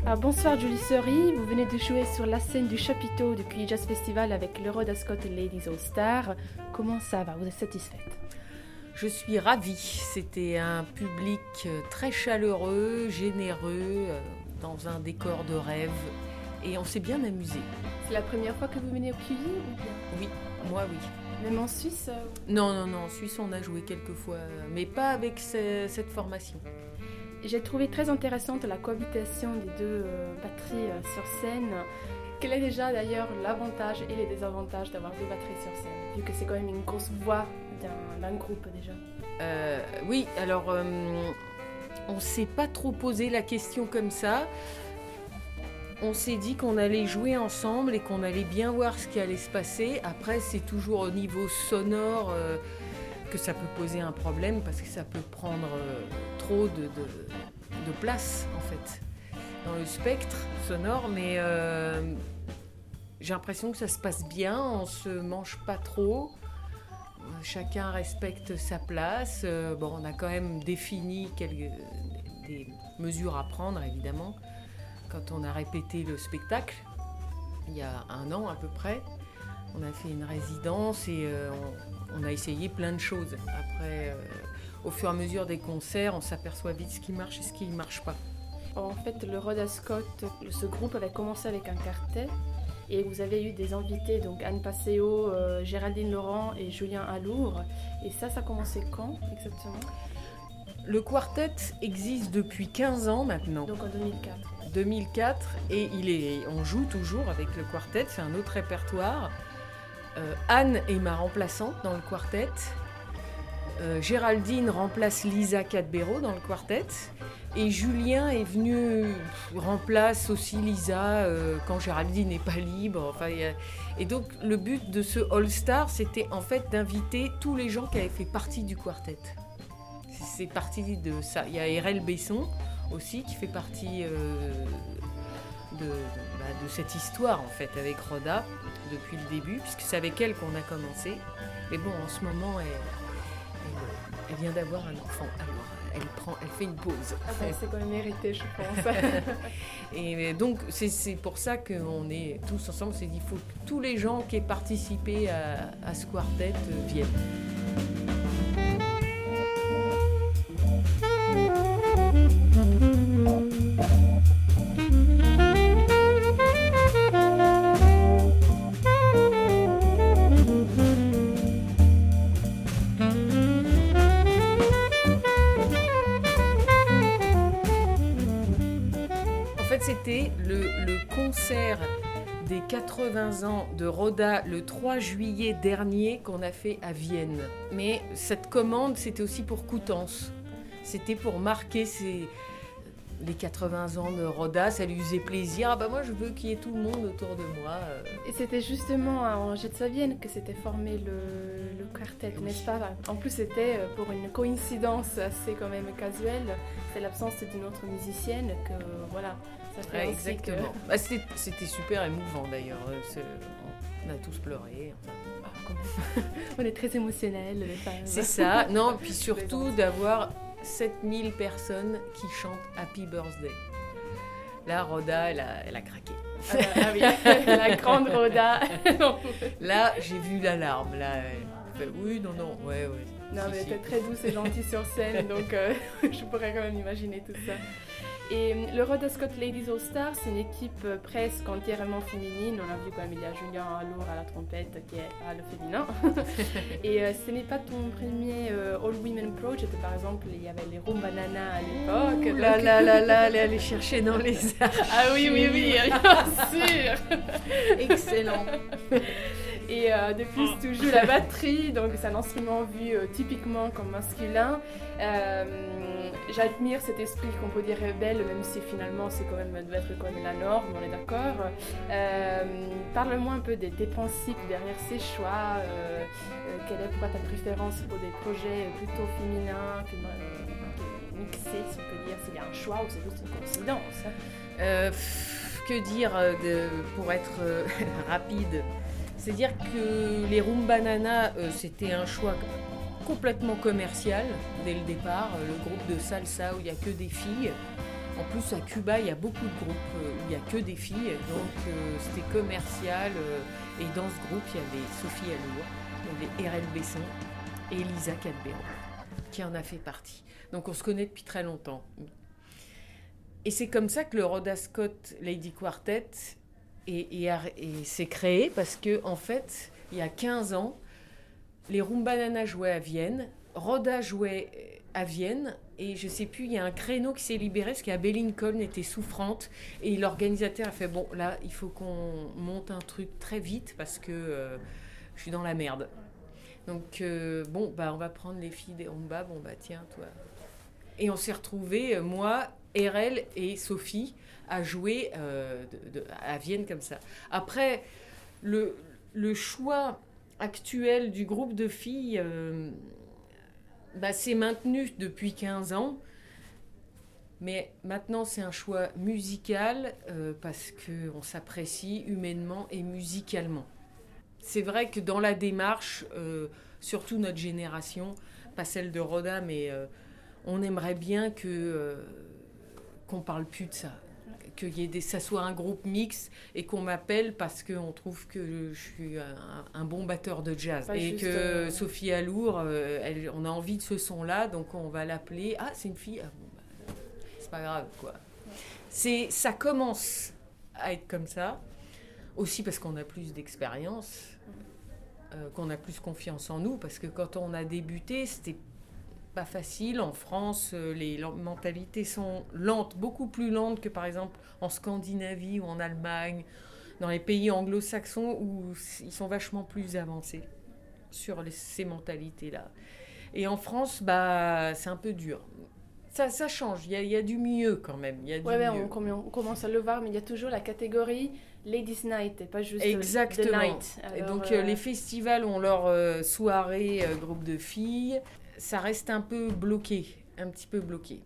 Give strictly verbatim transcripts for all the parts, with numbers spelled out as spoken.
Ah, bonsoir Julie Seri, vous venez de jouer sur la scène du chapiteau du Cuy Jazz Festival avec le Rhoda Scott Ladies All Stars. Comment ça va? Vous êtes satisfaite? Je suis ravie. C'était un public très chaleureux, généreux, dans un décor de rêve. Et on s'est bien amusé. C'est la première fois que vous venez au Cuy ou bien? Oui, moi oui. Même en Suisse? Non, non, non. En Suisse, on a joué quelques fois, mais pas avec ce, cette formation. J'ai trouvé très intéressante la cohabitation des deux euh, batteries euh, sur scène. Quel est déjà d'ailleurs l'avantage et les désavantages d'avoir deux batteries sur scène, vu que c'est quand même une grosse voix d'un, d'un groupe déjà? euh, Oui, alors euh, on ne s'est pas trop posé la question comme ça. On s'est dit qu'on allait jouer ensemble et qu'on allait bien voir ce qui allait se passer. Après, c'est toujours au niveau sonore euh, que ça peut poser un problème parce que ça peut prendre euh, trop de, de, de place en fait dans le spectre sonore. Mais euh, j'ai l'impression que ça se passe bien, on se mange pas trop. Chacun respecte sa place. Euh, bon, on a quand même défini quelques, des mesures à prendre évidemment. Quand on a répété le spectacle, il y a un an à peu près, on a fait une résidence et euh, on, on a essayé plein de choses. Après, euh, au fur et à mesure des concerts, on s'aperçoit vite ce qui marche et ce qui ne marche pas. En fait, le Rhoda Scott, ce groupe avait commencé avec un quartet et vous avez eu des invités, donc Anne Passeo, euh, Géraldine Laurent et Julien Alour. Et ça, ça a commencé quand exactement? Le quartet existe depuis quinze ans maintenant. Donc en deux mille quatre. deux mille quatre et il est, on joue toujours avec le quartet, c'est un autre répertoire. Euh, Anne est ma remplaçante dans le quartet. Euh, Géraldine remplace Lisa Cadbero dans le quartet. Et Julien est venu, remplace aussi Lisa euh, quand Géraldine n'est pas libre. Enfin, a... Et donc le but de ce All-Star, c'était en fait d'inviter tous les gens qui avaient fait partie du quartet. C'est parti de ça. Il y a R L Besson aussi qui fait partie euh, de, de, bah, de cette histoire en fait avec Rhoda depuis le début, puisque c'est avec elle qu'on a commencé. Mais bon, en ce moment, elle, elle, elle vient d'avoir un enfant, alors elle, prend, elle fait une pause. Ah ben, c'est quand même mérité, je pense. Et donc, c'est, c'est pour ça qu'on est tous ensemble. C'est qu'il faut que tous les gens qui aient participé à, à ce quartet euh, viennent. C'était le, le concert des quatre-vingts ans de Rhoda le trois juillet dernier qu'on a fait à Vienne. Mais cette commande, c'était aussi pour Coutances. C'était pour marquer ces, les quatre-vingts ans de Rhoda. Ça lui faisait plaisir. Ah bah moi, je veux qu'il y ait tout le monde autour de moi. Et c'était justement à Angers de Savienne que s'était formé le, le quartet, oui. N'est-ce pas? En plus, c'était pour une coïncidence assez quand même casuelle. C'est l'absence d'une autre musicienne que, voilà... Ouais, exactement. Que... Bah, c'était, c'était super émouvant d'ailleurs. C'est, on a tous pleuré. Enfin. Ah, on est très émotionnels, les femmes. C'est ça. Non, puis surtout d'avoir sept mille personnes qui chantent Happy Birthday. Là, Rhoda, elle a, elle a craqué. Ah, bah, ah oui, la grande Rhoda. Là, j'ai vu la larme. Là, elle fait oui, non, non, ouais, ouais. Non, si, mais si. elle était très douce et gentille sur scène, donc euh, je pourrais quand même imaginer tout ça. Et le Rhoda Scott Ladies All Stars, c'est une équipe presque entièrement féminine. On a vu quand même, il y a Julien Alour à la trompette qui est à le féminin. Et euh, ce n'est pas ton premier euh, All Women Project, par exemple, il y avait les Room Banana à l'époque. Ouh là là là là, elle est allée chercher dans les archives. Ah oui, oui, oui, bien sûr. Excellent. Et euh, de plus, tu joues la batterie, donc c'est un instrument vu euh, typiquement comme masculin. Euh, j'admire cet esprit qu'on peut dire rebelle, même si finalement c'est quand même, doit être quand même la norme, on est d'accord. Euh, parle-moi un peu des, des principes derrière ces choix. Euh, euh, quelle est pour toi ta préférence pour des projets plutôt féminins, que, euh, mixés, si on peut dire, s'il y a un choix ou c'est juste une coïncidence? euh, Que dire de, pour être euh, rapide? C'est-à-dire que les Room Banana, euh, c'était un choix complètement commercial dès le départ. Le groupe de salsa où il n'y a que des filles. En plus, à Cuba, il y a beaucoup de groupes euh, où il n'y a que des filles, donc euh, c'était commercial. Euh, et dans ce groupe, il y avait Sophie Allour, il y avait Erel Besson et Elisa Cadbéan, qui en a fait partie. Donc on se connaît depuis très longtemps. Et c'est comme ça que le Rhoda Scott Lady Quartet est, est, est, s'est créé, parce qu'en en fait, il y a quinze ans, les Rumba Nana jouaient à Vienne, Rhoda jouait à Vienne, et je sais plus, il y a un créneau qui s'est libéré parce qu'Abbé Lincoln était souffrante et l'organisateur a fait bon, là il faut qu'on monte un truc très vite parce que euh, je suis dans la merde. Donc euh, bon, bah on va prendre les filles des Rumba, bon bah tiens toi. Et on s'est retrouvés, moi, Erel et Sophie, à jouer euh, de, de, à Vienne comme ça. Après, le, le choix actuel du groupe de filles. Euh, Bah, c'est maintenu depuis quinze ans, mais maintenant c'est un choix musical euh, parce qu'on s'apprécie humainement et musicalement. C'est vrai que dans la démarche, euh, surtout notre génération, pas celle de Rhoda, mais euh, on aimerait bien que, euh, qu'on parle plus de ça. Que y ait des, ça soit un groupe mixte et qu'on m'appelle parce qu'on trouve que je suis un, un bon batteur de jazz. Pas et que euh... Sophie Allour, euh, elle, on a envie de ce son-là, donc on va l'appeler. Ah, c'est une fille. Ah, bon, bah, c'est pas grave, quoi. Ouais. C'est, ça commence à être comme ça, aussi parce qu'on a plus d'expérience, euh, qu'on a plus confiance en nous, parce que quand on a débuté, c'était pas facile. En France, les mentalités sont lentes, beaucoup plus lentes que par exemple en Scandinavie ou en Allemagne, dans les pays anglo-saxons où ils sont vachement plus avancés sur les, ces mentalités-là. Et en France, bah, c'est un peu dur. Ça, ça change, il y, a, il y a du mieux quand même. Il y a du ouais, mieux. Ouais, on, on commence à le voir, mais il y a toujours la catégorie Ladies Night et pas juste Exactement. The Night. Alors, et donc euh... les festivals ont leur euh, soirée euh, groupe de filles. Ça reste un peu bloqué, un petit peu bloqué.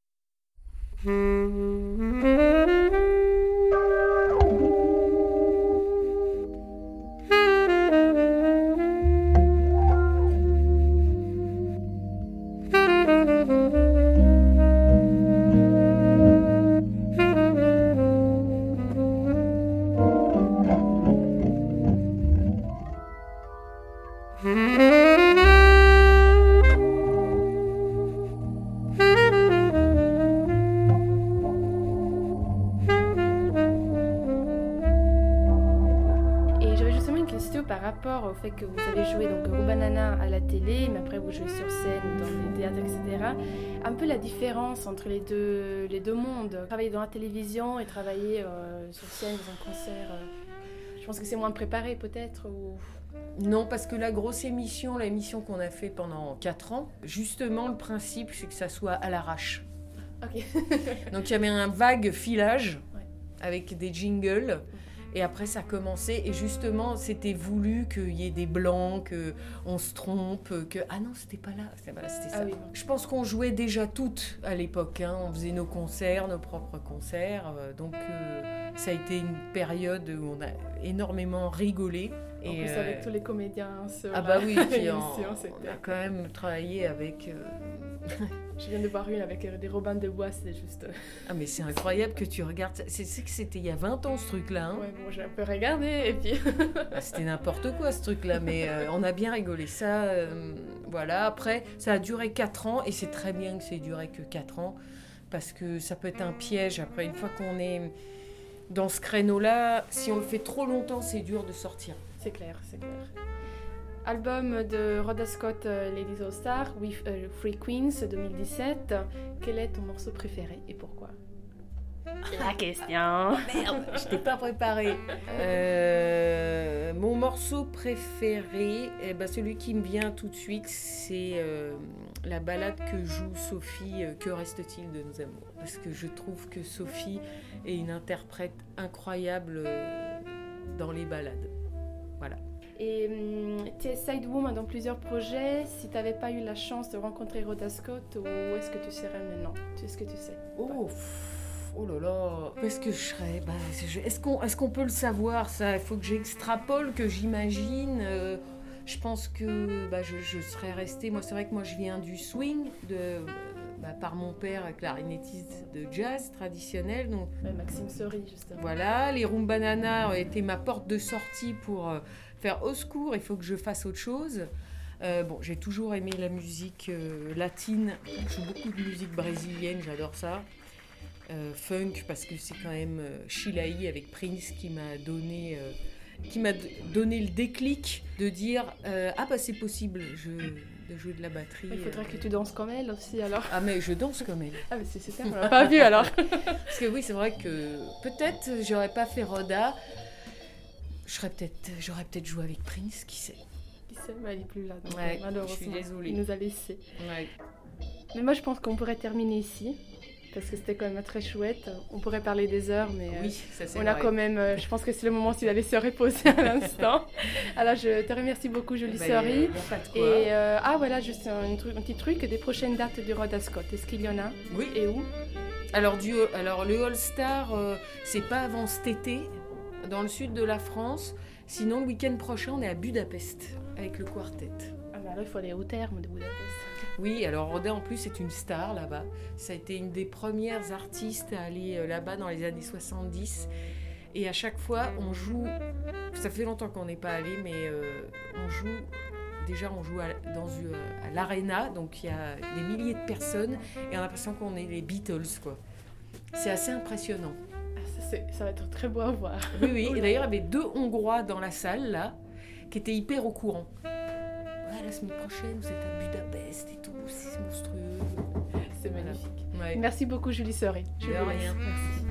Au fait que vous avez joué donc Rumba Nana à la télé, mais après vous jouez sur scène, dans les théâtres, et cetera. Un peu la différence entre les deux, les deux mondes, travailler dans la télévision et travailler euh, sur scène dans un concert. Euh, je pense que c'est moins préparé peut-être ou... Non, parce que la grosse émission, l'émission qu'on a fait pendant quatre ans, justement le principe c'est que ça soit à l'arrache. Okay. Donc il y avait un vague filage ouais. avec des jingles. Et après, ça commençait. Et justement, c'était voulu qu'il y ait des blancs, qu'on se trompe, que... Ah non, c'était pas là. C'était, voilà, c'était ça. Ah oui. Je pense qu'on jouait déjà toutes à l'époque. Hein. On faisait nos concerts, nos propres concerts. Donc, euh, ça a été une période où on a énormément rigolé. En et plus, euh... avec tous les comédiens sur Ah bah oui, puis on, on a quand même travaillé avec... Euh... Je viens de voir une avec des Robin des Bois, c'est juste... Ah mais c'est incroyable que tu regardes ça. C'est, c'est que c'était il y a vingt ans ce truc-là. Hein. Ouais, bon, j'ai un peu regardé et puis... ah, c'était n'importe quoi ce truc-là, mais euh, on a bien rigolé. Ça, euh, voilà. Après, ça a duré quatre ans et c'est très bien que ça ait duré que quatre ans parce que ça peut être un piège. Après, une fois qu'on est dans ce créneau-là, si on le fait trop longtemps, c'est dur de sortir. C'est clair, c'est clair. Album de Rhoda Scott, euh, Ladies All Stars, with uh, Free Queens deux mille dix-sept. Quel est ton morceau préféré et pourquoi? La question. Merde, je t'ai pas préparé. Euh, mon morceau préféré, eh ben, celui qui me vient tout de suite, c'est euh, la ballade que joue Sophie, euh, Que reste-t-il de nos amours? Parce que je trouve que Sophie est une interprète incroyable euh, dans les ballades. Voilà. Et hum, tu es sidewoman dans plusieurs projets. Si tu n'avais pas eu la chance de rencontrer Rhoda Scott, où est-ce que tu serais maintenant? Est-ce que tu sais? Oh, oh là là, où est-ce que je serais? Bah, est-ce qu'on, est-ce qu'on peut le savoir ça? Il faut que j'extrapole, que j'imagine. Euh, je pense que bah, je, je serais restée. Moi, c'est vrai que moi, je viens du swing, de, bah, par mon père, clarinettiste de jazz traditionnel. Donc, ouais, Maxime Sori, justement. Voilà, les Rumbanana ont été ma porte de sortie pour euh, faire au secours, il faut que je fasse autre chose. Euh, bon, j'ai toujours aimé la musique euh, latine, je joue beaucoup de musique brésilienne, j'adore ça. Euh, funk, parce que c'est quand même euh, Chilaï avec Prince qui m'a donné... Euh, qui m'a donné le déclic de dire euh, ah bah c'est possible je, de jouer de la batterie. Il faudrait euh, que tu danses comme elle aussi alors. Ah mais je danse comme elle. Ah mais c'est super, on l'a pas vu alors. Parce que oui c'est vrai que peut-être j'aurais pas fait Roda, je serais peut-être, j'aurais peut-être joué avec Prince, qui sait. Qui sait, mais elle est plus là donc Ouais, malheureusement. je suis désolée. Il nous a laissés. Ouais. Mais moi je pense qu'on pourrait terminer ici. Parce que c'était quand même très chouette. On pourrait parler des heures, mais Oui, ça c'est on vrai. a quand même. Euh, je pense que c'est le moment s'il allait se reposer à l'instant. Alors je te remercie beaucoup, Julie Bah, Sori. y a pas de quoi. Et euh, ah voilà, juste un, un, truc, un petit truc, des prochaines dates du Rhoda Scott. Est-ce qu'il y en a? Oui. Et où? Alors, du, alors le All Star, euh, c'est pas avant cet été, dans le sud de la France. Sinon, le week-end prochain, on est à Budapest avec le quartet. Ah bah là, il faut aller au terme de Budapest. Oui, alors Roda en plus est une star là-bas. Ça a été une des premières artistes à aller euh, là-bas dans les années soixante-dix. Et à chaque fois, on joue. Ça fait longtemps qu'on n'est pas allé, mais euh, on joue. Déjà, on joue à, dans, à l'Arena, donc il y a des milliers de personnes et on a l'impression qu'on est les Beatles, quoi. C'est assez impressionnant. Ah, ça, c'est, ça va être très beau à voir. Oui, oui. Et d'ailleurs, il y avait deux Hongrois dans la salle, là, qui étaient hyper au courant. Ouais, la semaine prochaine, vous êtes à Budapest et tout, c'est monstrueux. C'est magnifique. Ouais. Merci beaucoup, Julie Sori. Je De vous laisse. rien. Merci.